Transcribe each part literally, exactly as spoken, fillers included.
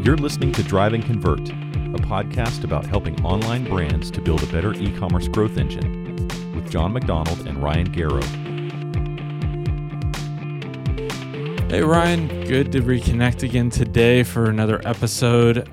You're listening to Drive and Convert, a podcast about helping online brands to build a better e-commerce growth engine with John McDonald and Ryan Garrow. Hey Ryan, good to reconnect again today for another episode.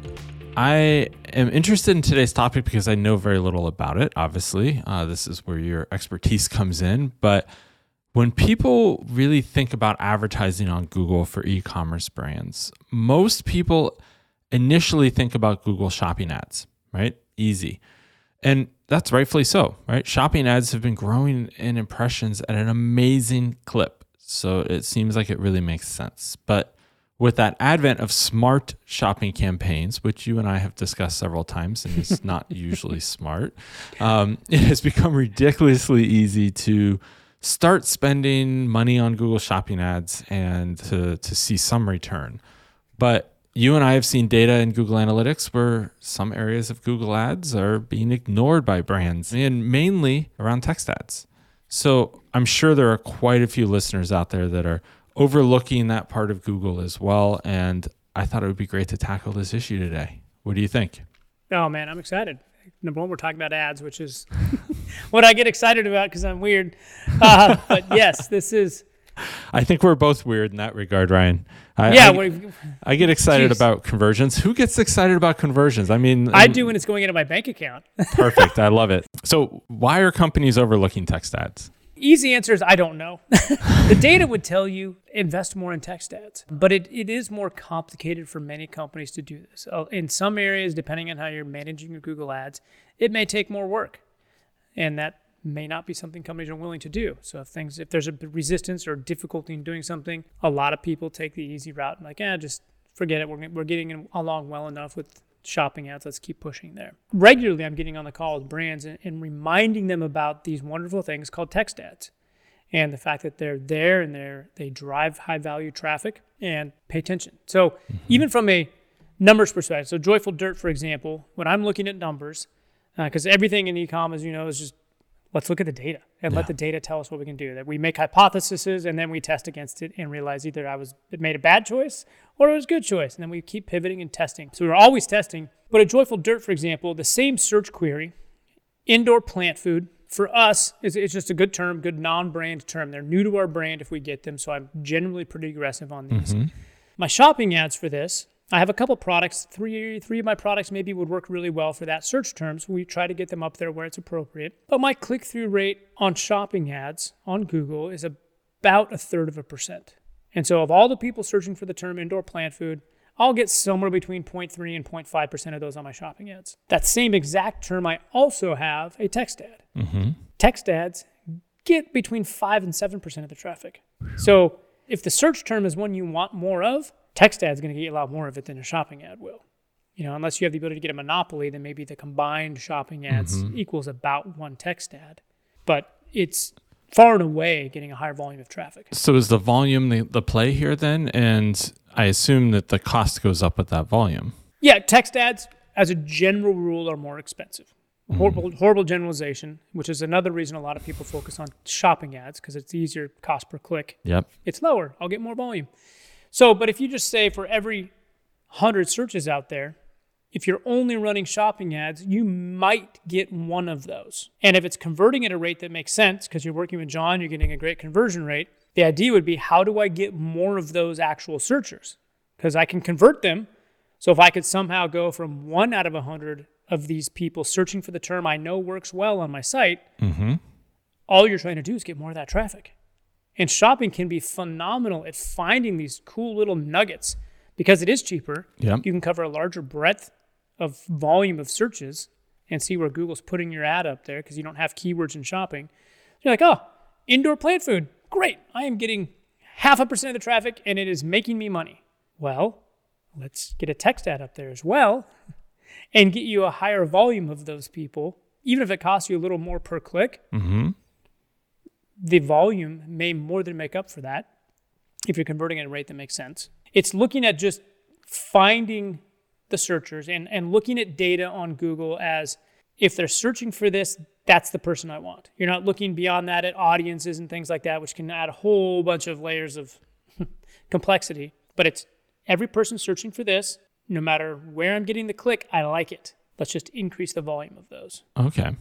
I am interested in today's topic because I know very little about it, obviously. Uh, this is where your expertise comes in. But when people really think about advertising on Google for e-commerce brands, most people initially think about Google shopping ads, right? Easy. And that's rightfully so, right? Shopping ads have been growing in impressions at an amazing clip. So it seems like it really makes sense. But with that advent of smart shopping campaigns, which you and I have discussed several times and is not usually smart, um, it has become ridiculously easy to start spending money on Google shopping ads and to, to see some return. But you and I have seen data in Google Analytics where some areas of Google ads are being ignored by brands, and mainly around text ads. So I'm sure there are quite a few listeners out there that are overlooking that part of Google as well. And I thought it would be great to tackle this issue today. What do you think? Oh man, I'm excited. Number one, we're talking about ads, which is what I get excited about because I'm weird. Uh, but yes, this is... I think we're both weird in that regard, Ryan. I, yeah, I, I get excited geez. about conversions. Who gets excited about conversions? I mean, I do when it's going into my bank account. Perfect. I love it. So why are companies overlooking text ads? Easy answer is I don't know. The data would tell you invest more in text ads, but it, it is more complicated for many companies to do this. In some areas, depending on how you're managing your Google ads, it may take more work, and that may not be something companies are willing to do. So if things, if there's a resistance or difficulty in doing something, a lot of people take the easy route and like, eh, just forget it. We're, we're getting along well enough with shopping ads. Let's keep pushing there. Regularly, I'm getting on the call with brands and, and reminding them about these wonderful things called text ads and the fact that they're there and they're, they drive high value traffic and pay attention. So mm-hmm. even from a numbers perspective, so Joyful Dirt, for example, when I'm looking at numbers, because uh, everything in e-com, as you know, is just let's look at the data and yeah. let the data tell us what we can do. That we make hypotheses and then we test against it and realize either I was it made a bad choice or it was a good choice. And then we keep pivoting and testing. So we're always testing. But at Joyful Dirt, for example, the same search query, indoor plant food, for us, it's, it's just a good term, good non-brand term. They're new to our brand if we get them. So I'm generally pretty aggressive on these. Mm-hmm. My shopping ads for this, I have a couple products. Three three of my products maybe would work really well for that search term. So we try to get them up there where it's appropriate. But my click-through rate on shopping ads on Google is about a third of a percent. And so of all the people searching for the term indoor plant food, I'll get somewhere between zero point three and zero point five percent of those on my shopping ads. That same exact term, I also have a text ad. Mm-hmm. Text ads get between five and seven percent of the traffic. So if the search term is one you want more of, text ad is going to get you a lot more of it than a shopping ad will. You know, unless you have the ability to get a monopoly, then maybe the combined shopping ads mm-hmm. equals about one text ad. But it's far and away getting a higher volume of traffic. So is the volume the, the play here then? And I assume that the cost goes up with that volume. Yeah, text ads, as a general rule, are more expensive. Mm-hmm. Horrible, horrible generalization, which is another reason a lot of people focus on shopping ads because it's easier cost per click. Yep. It's lower. I'll get more volume. So, but if you just say for every one hundred searches out there, if you're only running shopping ads, you might get one of those. And if it's converting at a rate that makes sense, because you're working with John, you're getting a great conversion rate, the idea would be, how do I get more of those actual searchers? Because I can convert them. So if I could somehow go from one out of one hundred of these people searching for the term I know works well on my site, mm-hmm. all you're trying to do is get more of that traffic. And shopping can be phenomenal at finding these cool little nuggets because it is cheaper. Yep. You can cover a larger breadth of volume of searches and see where Google's putting your ad up there because you don't have keywords in shopping. You're like, oh, indoor plant food. Great. I am getting half a percent of the traffic and it is making me money. Well, let's get a text ad up there as well and get you a higher volume of those people, even if it costs you a little more per click. Mm-hmm. The volume may more than make up for that if you're converting at a rate that makes sense. It's looking at just finding the searchers and, and looking at data on Google as if they're searching for this, that's the person I want. You're not looking beyond that at audiences and things like that, which can add a whole bunch of layers of complexity. But it's every person searching for this, no matter where I'm getting the click, I like it. Let's just increase the volume of those. Okay.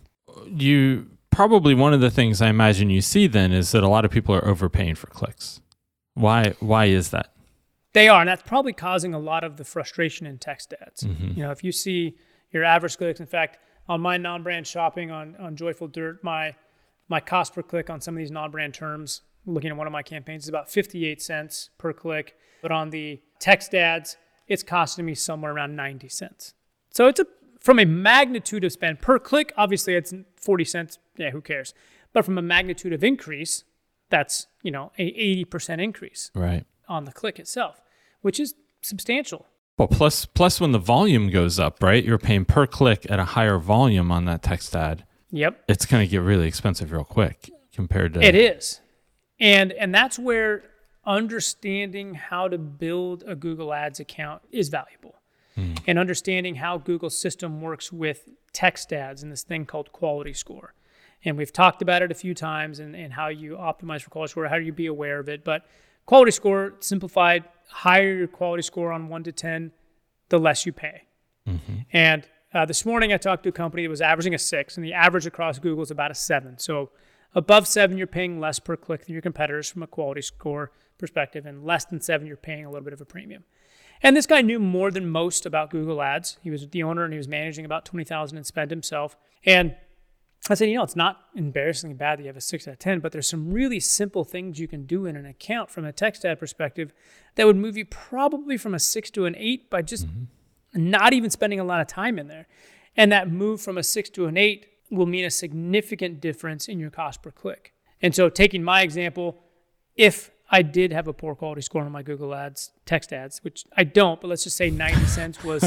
You probably, one of the things I imagine you see then is that a lot of people are overpaying for clicks. Why Why is that? They are, and that's probably causing a lot of the frustration in text ads. Mm-hmm. You know, if you see your average clicks, in fact, on my non-brand shopping on, on Joyful Dirt, my my cost per click on some of these non-brand terms, looking at one of my campaigns, is about fifty-eight cents per click. But on the text ads, it's costing me somewhere around ninety cents. So it's a from a magnitude of spend per click, obviously it's forty cents. Yeah, who cares? But from a magnitude of increase, that's, you know, a eighty percent increase right on the click itself, which is substantial. Well, plus plus when the volume goes up, right? You're paying per click at a higher volume on that text ad. Yep. It's going to get really expensive real quick compared to... It is. And and that's where understanding how to build a Google Ads account is valuable. Mm. And understanding how Google's system works with text ads and this thing called quality score. And we've talked about it a few times and, and how you optimize for quality score, how do you be aware of it. But quality score, simplified, higher your quality score on one to ten, the less you pay. Mm-hmm. And uh, this morning I talked to a company that was averaging a six, and the average across Google is about a seven. So above seven, you're paying less per click than your competitors from a quality score perspective, and less than seven, you're paying a little bit of a premium. And this guy knew more than most about Google Ads. He was the owner, and he was managing about twenty thousand in spend himself. And I said, you know, it's not embarrassingly bad that you have a six out of ten, but there's some really simple things you can do in an account from a text ad perspective that would move you probably from a six to an eight by just mm-hmm. not even spending a lot of time in there. And that move from a six to an eight will mean a significant difference in your cost per click. And so taking my example, if I did have a poor quality score on my Google Ads, text ads, which I don't, but let's just say ninety cents was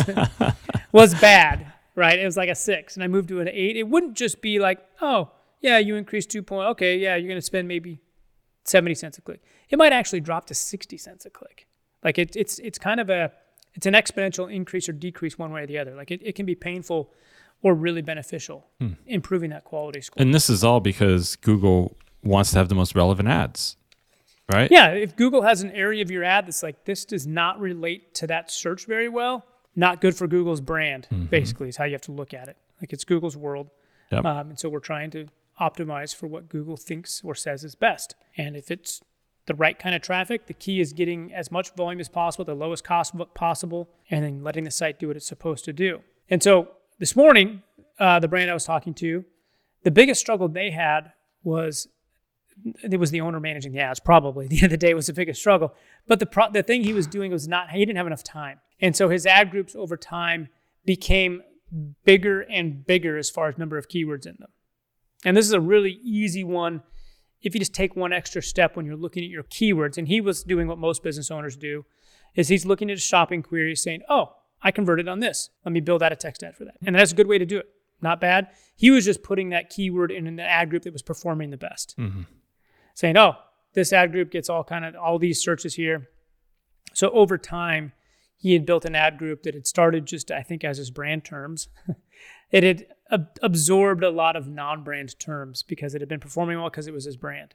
was bad. Right, it was like a six, and I moved to an eight. It wouldn't just be like, oh, yeah, you increased two point. Okay, yeah, you're going to spend maybe seventy cents a click. It might actually drop to sixty cents a click. Like it, it's it's kind of a it's an exponential increase or decrease one way or the other. Like it, it can be painful or really beneficial, hmm. improving that quality score. And this is all because Google wants to have the most relevant ads, right? Yeah, if Google has an area of your ad that's like this does not relate to that search very well. Not good for Google's brand, mm-hmm. basically, is how you have to look at it. Like it's Google's world. Yep. Um, and so we're trying to optimize for what Google thinks or says is best. And if it's the right kind of traffic, the key is getting as much volume as possible, the lowest cost possible, and then letting the site do what it's supposed to do. And so this morning, uh, the brand I was talking to, the biggest struggle they had was, it was the owner managing the ads, probably. At the end of the day, it was the biggest struggle. But the pro- the thing he was doing was not, he didn't have enough time. And so his ad groups over time became bigger and bigger as far as number of keywords in them. And this is a really easy one if you just take one extra step when you're looking at your keywords. And he was doing what most business owners do, is he's looking at a shopping query saying, oh, I converted on this. Let me build out a text ad for that. And that's a good way to do it. Not bad. He was just putting that keyword in an ad group that was performing the best. Mm-hmm. Saying, oh, this ad group gets all kind of all these searches here. So over time, he had built an ad group that had started just, I think, as his brand terms. It had ab- absorbed a lot of non-brand terms because it had been performing well because it was his brand.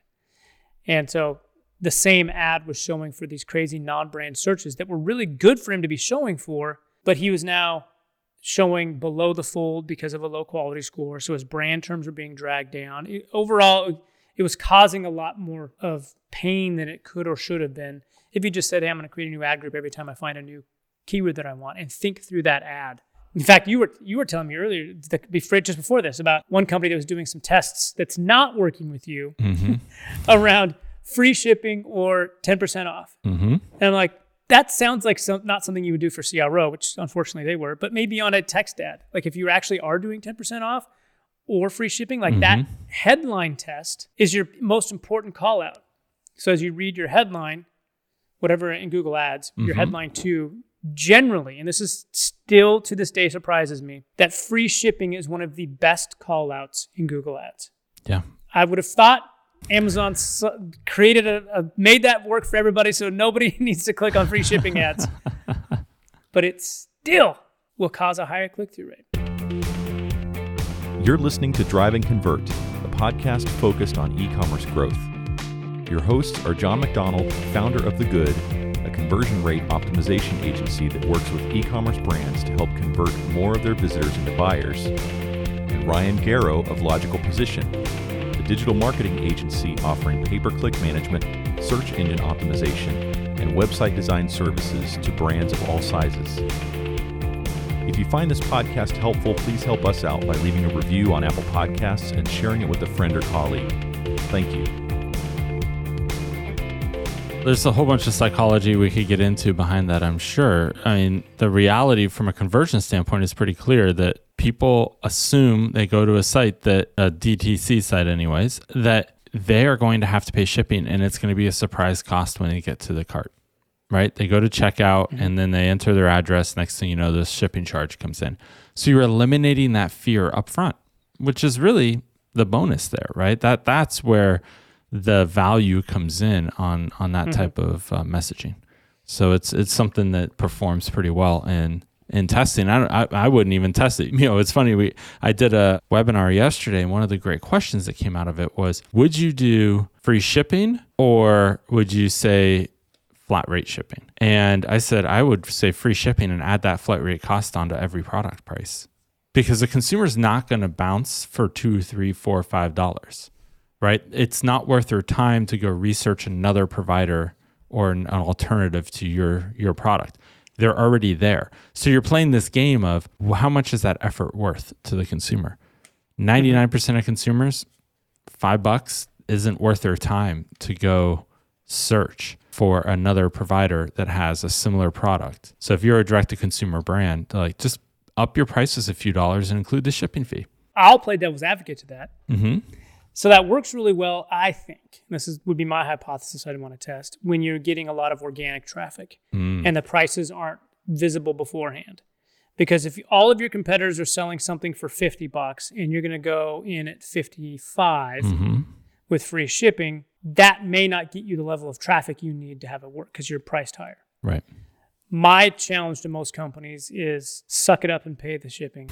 And so the same ad was showing for these crazy non-brand searches that were really good for him to be showing for, but he was now showing below the fold because of a low quality score. So his brand terms were being dragged down. It, overall, it was causing a lot more of pain than it could or should have been if you just said, hey, I'm going to create a new ad group every time I find a new keyword that I want and think through that ad. In fact, you were you were telling me earlier, just before this, about one company that was doing some tests that's not working with you mm-hmm. around free shipping or ten percent off. Mm-hmm. And I'm like, that sounds like some, not something you would do for C R O, which unfortunately they were, but maybe on a text ad. Like if you actually are doing ten percent off or free shipping, like mm-hmm. that headline test is your most important call out. So as you read your headline, whatever in Google Ads, mm-hmm. your headline two, generally, and this is still to this day surprises me, that free shipping is one of the best call outs in Google Ads. Yeah. I would have thought Amazon created a, a made that work for everybody so nobody needs to click on free shipping ads. But it still will cause a higher click-through rate. You're listening to Drive and Convert, a podcast focused on e-commerce growth. Your hosts are John McDonald, founder of The Good, a conversion rate optimization agency that works with e-commerce brands to help convert more of their visitors into buyers, and Ryan Garrow of Logical Position, the digital marketing agency offering pay-per-click management, search engine optimization, and website design services to brands of all sizes. If you find this podcast helpful, please help us out by leaving a review on Apple Podcasts and sharing it with a friend or colleague. Thank you. There's a whole bunch of psychology we could get into behind that, I'm sure. I mean, the reality from a conversion standpoint is pretty clear that people assume they go to a site that, a D T C site anyways, that they are going to have to pay shipping and it's going to be a surprise cost when they get to the cart, right? They go to checkout mm-hmm. and then they enter their address. Next thing you know, the shipping charge comes in. So you're eliminating that fear up front, which is really the bonus there, right? That That's where the value comes in on on that mm-hmm. type of uh, messaging. So it's it's something that performs pretty well in in testing. I, don't, I I wouldn't even test it. You know, it's funny. We I did a webinar yesterday, and one of the great questions that came out of it was: would you do free shipping or would you say flat rate shipping? And I said I would say free shipping and add that flat rate cost onto every product price, because the consumer's not going to bounce for two, three, four, five dollars. Right? It's not worth their time to go research another provider or an, an alternative to your your product. They're already there. So you're playing this game of, well, how much is that effort worth to the consumer? ninety-nine percent of consumers, five bucks isn't worth their time to go search for another provider that has a similar product. So if you're a direct-to-consumer brand, like just up your prices a few dollars and include the shipping fee. I'll play devil's advocate to that. Mm-hmm. So that works really well, I think. This is would be my hypothesis I'd want to test when you're getting a lot of organic traffic mm. and the prices aren't visible beforehand. Because if all of your competitors are selling something for fifty bucks and you're going to go in at fifty-five mm-hmm. with free shipping, that may not get you the level of traffic you need to have it work because you're priced higher. Right. My challenge to most companies is suck it up and pay the shipping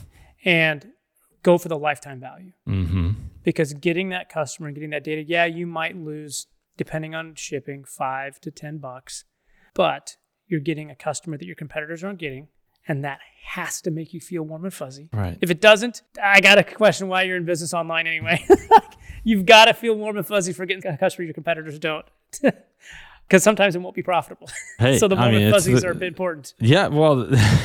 and go for the lifetime value. Mm-hmm. Because getting that customer and getting that data, yeah, you might lose, depending on shipping, five to ten bucks, but you're getting a customer that your competitors aren't getting, and that has to make you feel warm and fuzzy. Right. If it doesn't, I got to question why you're in business online anyway. You've got to feel warm and fuzzy for getting a customer your competitors don't. Because sometimes it won't be profitable. Hey, so the warm I mean, and fuzzies the, are a bit important. Yeah, well...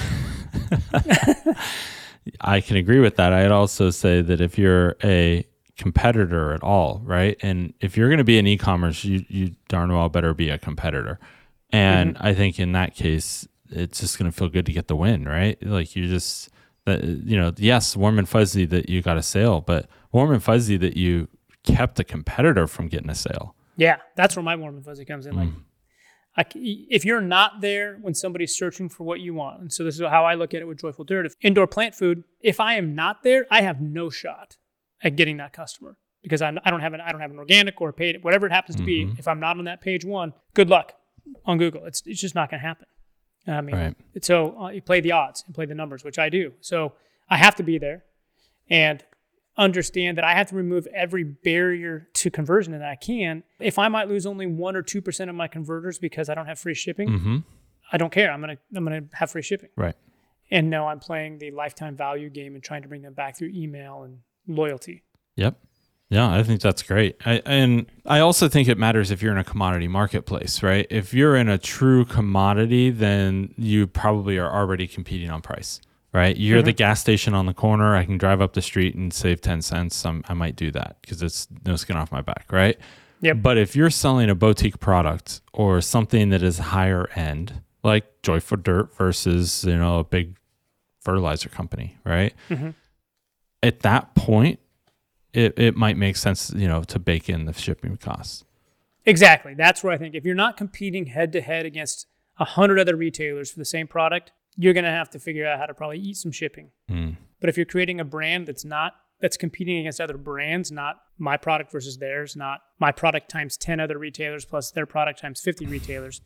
I can agree with that. I'd also say that if you're a competitor at all, right? And if you're going to be in e-commerce, you, you darn well better be a competitor. And mm-hmm. I think in that case, it's just going to feel good to get the win, right? Like you just, you know, yes, warm and fuzzy that you got a sale, but warm and fuzzy that you kept a competitor from getting a sale. Yeah, that's where my warm and fuzzy comes in. Mm. Like, I, if you're not there when somebody's searching for what you want, and so this is how I look at it with Joyful Dirt. If indoor plant food, if I am not there, I have no shot at getting that customer because I'm, I don't have an I don't have an organic or a paid, whatever it happens to mm-hmm. be. If I'm not on that page one, good luck on Google. It's it's just not going to happen. I mean, right. so uh, you play the odds and play the numbers, which I do. So I have to be there and understand that I have to remove every barrier to conversion that I can. If I might lose only one or two percent of my converters because I don't have free shipping, mm-hmm. I don't care. I'm gonna I'm gonna have free shipping. Right. And no, I'm playing the lifetime value game and trying to bring them back through email and loyalty. Yep. Yeah, I think that's great. I, and I also think it matters if you're in a commodity marketplace, right? If you're in a true commodity, then you probably are already competing on price. Right, you're mm-hmm. the gas station on the corner. I can drive up the street and save ten cents. I'm, I might do that because it's no skin off my back, right? Yep. But if you're selling a boutique product or something that is higher end, like Joyful Dirt versus you know a big fertilizer company, right? Mm-hmm. At that point, it it might make sense, you know, to bake in the shipping costs. Exactly. That's where I think if you're not competing head to head against a hundred other retailers for the same product, you're going to have to figure out how to probably eat some shipping. Mm. But if you're creating a brand that's not, that's competing against other brands, not my product versus theirs, not my product times ten other retailers plus their product times fifty retailers,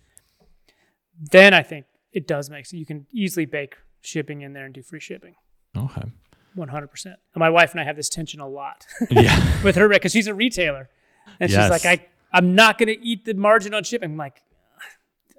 then I think it does make sense. You can easily bake shipping in there and do free shipping. Okay. one hundred percent. And my wife and I have this tension a lot yeah. with her because she's a retailer. And yes. she's like, I, I'm not going to eat the margin on shipping. I'm like,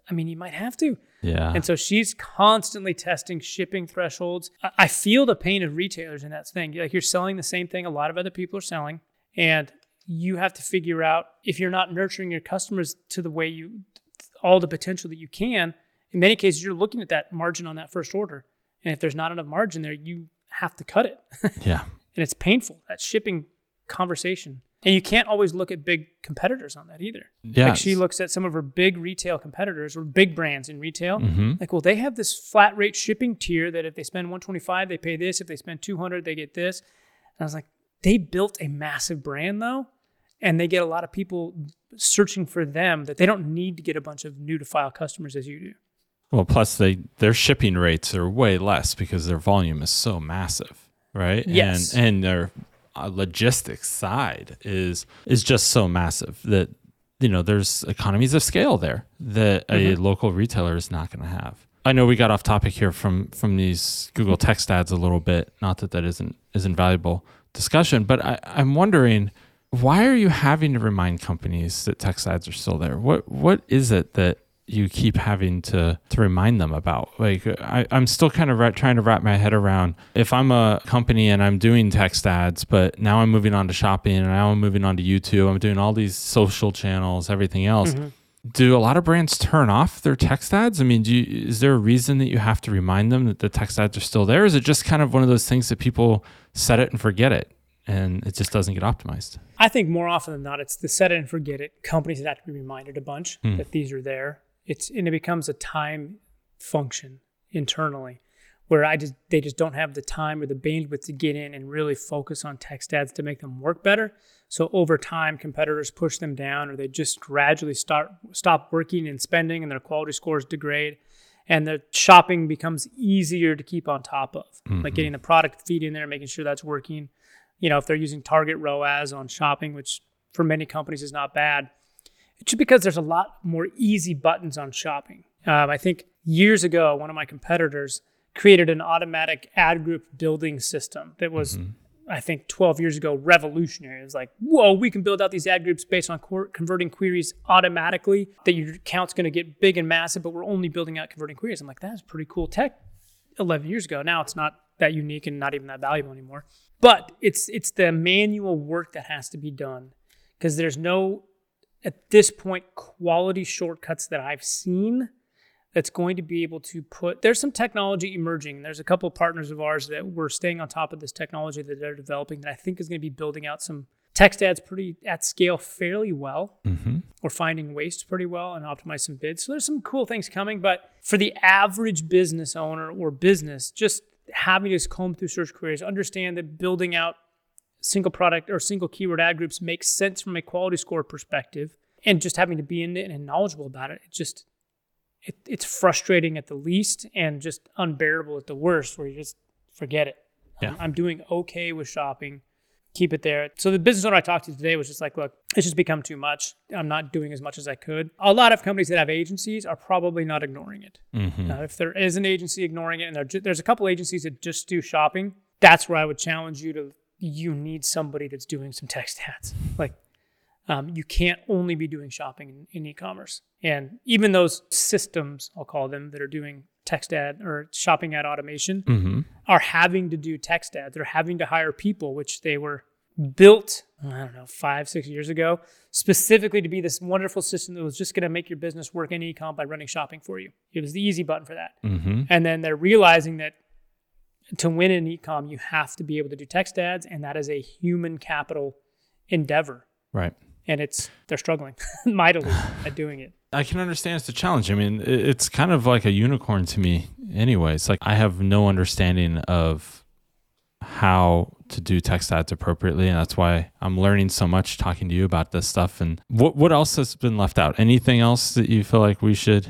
I mean, you might have to. Yeah. And so she's constantly testing shipping thresholds. I, I feel the pain of retailers in that thing. Like you're selling the same thing a lot of other people are selling, and you have to figure out if you're not nurturing your customers to the way you, all the potential that you can. In many cases, you're looking at that margin on that first order. And if there's not enough margin there, you have to cut it. Yeah. And it's painful, that shipping conversation. And you can't always look at big competitors on that either. Yeah. Like she looks at some of her big retail competitors or big brands in retail. Mm-hmm. Like, well, they have this flat rate shipping tier that if they spend one hundred twenty-five dollars, they pay this. If they spend two hundred dollars, they get this. And I was like, they built a massive brand though. And they get a lot of people searching for them that they don't need to get a bunch of new to file customers as you do. Well, plus they their shipping rates are way less because their volume is so massive, right? Yes. And and their uh, logistics side is is just so massive that, you know, there's economies of scale there that mm-hmm. a local retailer is not going to have. I know we got off topic here from from these Google text ads a little bit. Not that that isn't isn't valuable discussion, but I, I'm wondering, why are you having to remind companies that text ads are still there? What what is it that you keep having to to remind them about? Like, I, I'm still kind of ra- trying to wrap my head around, if I'm a company and I'm doing text ads, but now I'm moving on to shopping and now I'm moving on to YouTube, I'm doing all these social channels, everything else. Mm-hmm. Do a lot of brands turn off their text ads? I mean, do you, is there a reason that you have to remind them that the text ads are still there? Or is it just kind of one of those things that people set it and forget it and it just doesn't get optimized? I think more often than not, it's the set it and forget it. Companies that have to be reminded a bunch hmm. that these are there. It's and it becomes a time function internally where I just they just don't have the time or the bandwidth to get in and really focus on text ads to make them work better. So over time, competitors push them down, or they just gradually start stop working and spending, and their quality scores degrade, and the shopping becomes easier to keep on top of, mm-hmm. like getting the product feed in there, making sure that's working. You know, if they're using target R O A S on shopping, which for many companies is not bad, it's just because there's a lot more easy buttons on shopping. Um, I think years ago, one of my competitors created an automatic ad group building system that was, mm-hmm. I think, twelve years ago, revolutionary. It was like, whoa, we can build out these ad groups based on co- converting queries automatically, that your account's going to get big and massive, but we're only building out converting queries. I'm like, that's pretty cool tech eleven years ago. Now it's not that unique and not even that valuable anymore. But it's it's the manual work that has to be done, because there's no, at this point, quality shortcuts that I've seen that's going to be able to put, there's some technology emerging. There's a couple of partners of ours that we're staying on top of this technology that they're developing that I think is going to be building out some text ads pretty at scale fairly well. Mm-hmm. We're finding waste pretty well and optimize some bids. So there's some cool things coming, but for the average business owner or business, just having to comb through search queries, understand that building out single product or single keyword ad groups makes sense from a quality score perspective, and just having to be in it and knowledgeable about it, it just, It, it's frustrating at the least and just unbearable at the worst, where you just forget it. Yeah. I'm, I'm doing okay with shopping. Keep it there. So the business owner I talked to today was just like, look, it's just become too much. I'm not doing as much as I could. A lot of companies that have agencies are probably not ignoring it. Mm-hmm. Now, if there is an agency ignoring it, and there's a couple agencies that just do shopping, that's where I would challenge you to, you need somebody that's doing some text ads. Like, Um, you can't only be doing shopping in, in e-commerce. And even those systems, I'll call them, that are doing text ad or shopping ad automation mm-hmm. are having to do text ads. They're having to hire people, which they were built, I don't know, five, six years ago, specifically to be this wonderful system that was just going to make your business work in e-com by running shopping for you. It was the easy button for that. Mm-hmm. And then they're realizing that to win in e-com, you have to be able to do text ads, and that is a human capital endeavor. Right. And it's they're struggling mightily at doing it. I can understand it's a challenge. I mean, it's kind of like a unicorn to me anyway. It's like I have no understanding of how to do text ads appropriately, and that's why I'm learning so much talking to you about this stuff. And what what else has been left out? Anything else that you feel like we should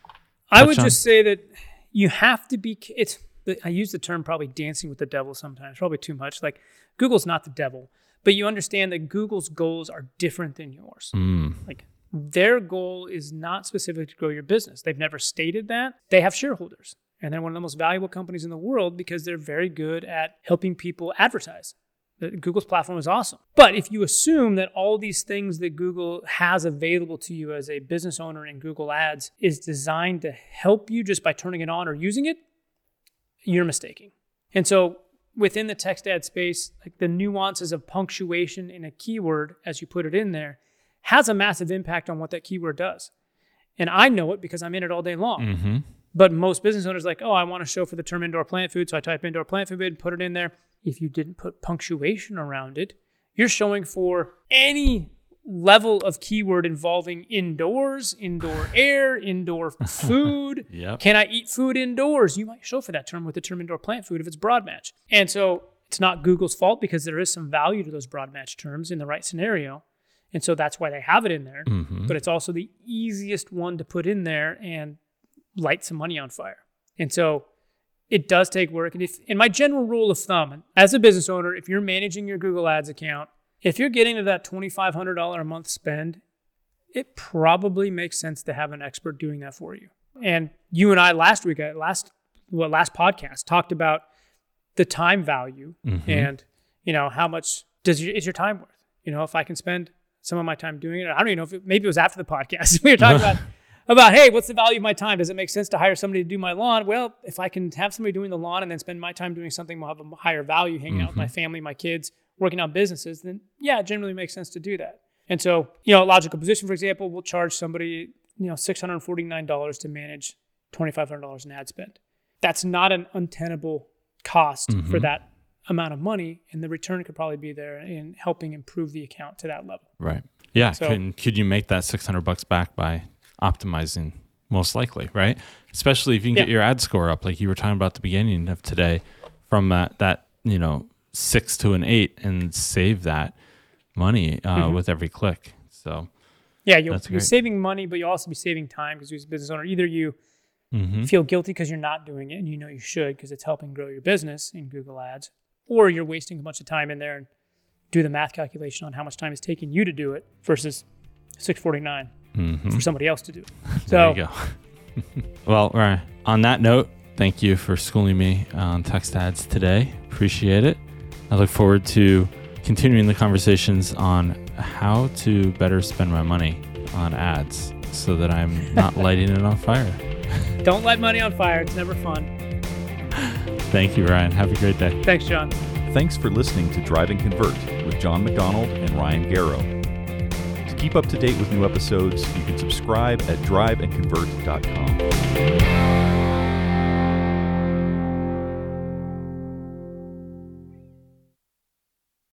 I would on? just say that you have to be, it's, I use the term probably dancing with the devil sometimes, probably too much. Like, Google's not the devil. But you understand that Google's goals are different than yours. Mm. Like, their goal is not specific to grow your business. They've never stated that. They have shareholders, and they're one of the most valuable companies in the world because they're very good at helping people advertise. Google's platform is awesome. But if you assume that all these things that Google has available to you as a business owner in Google Ads is designed to help you just by turning it on or using it, you're mistaken. And so within the text ad space, like the nuances of punctuation in a keyword as you put it in there has a massive impact on what that keyword does. And I know it because I'm in it all day long. Mm-hmm. But most business owners are like, oh, I want to show for the term indoor plant food. So I type indoor plant food, put it in there. If you didn't put punctuation around it, you're showing for any level of keyword involving indoors, indoor air, indoor food. Yep. Can I eat food indoors? You might show for that term with the term indoor plant food if it's broad match. And so it's not Google's fault because there is some value to those broad match terms in the right scenario. And so that's why they have it in there. Mm-hmm. But it's also the easiest one to put in there and light some money on fire. And so it does take work. And if, in my general rule of thumb, as a business owner, if you're managing your Google Ads account, if you're getting to that twenty-five hundred dollars a month spend, it probably makes sense to have an expert doing that for you. And you and I last week, last well, last podcast, talked about the time value mm-hmm. and, you know, how much does your, is your time worth? You know, if I can spend some of my time doing it, I don't even know if it, maybe it was after the podcast. We were talking about, about, hey, what's the value of my time? Does it make sense to hire somebody to do my lawn? Well, if I can have somebody doing the lawn and then spend my time doing something, will have a higher value, hanging mm-hmm. out with my family, my kids, working on businesses, then yeah, it generally makes sense to do that. And so, you know, Logical Position, for example, will charge somebody, you know, six hundred forty-nine dollars to manage twenty-five hundred dollars in ad spend. That's not an untenable cost mm-hmm. for that amount of money, and the return could probably be there in helping improve the account to that level. Right. Yeah. So, could, could you make that six hundred bucks back by optimizing? Most likely, right? Especially if you can yeah. get your ad score up, like you were talking about at the beginning of today, from that, that you know, six to an eight, and save that money uh, mm-hmm. with every click. So yeah, you'll be saving money, but you'll also be saving time because as a business owner, either you mm-hmm. feel guilty because you're not doing it, and you know you should because it's helping grow your business in Google Ads, or you're wasting a bunch of time in there and do the math calculation on how much time it's taking you to do it versus six forty-nine mm-hmm. for somebody else to do it. So, there you go. Well, Ryan, on that note, thank you for schooling me on text ads today. Appreciate it. I look forward to continuing the conversations on how to better spend my money on ads so that I'm not lighting it on fire. Don't light money on fire. It's never fun. Thank you, Ryan. Have a great day. Thanks, John. Thanks for listening to Drive and Convert with John McDonald and Ryan Garrow. To keep up to date with new episodes, you can subscribe at drive and convert dot com.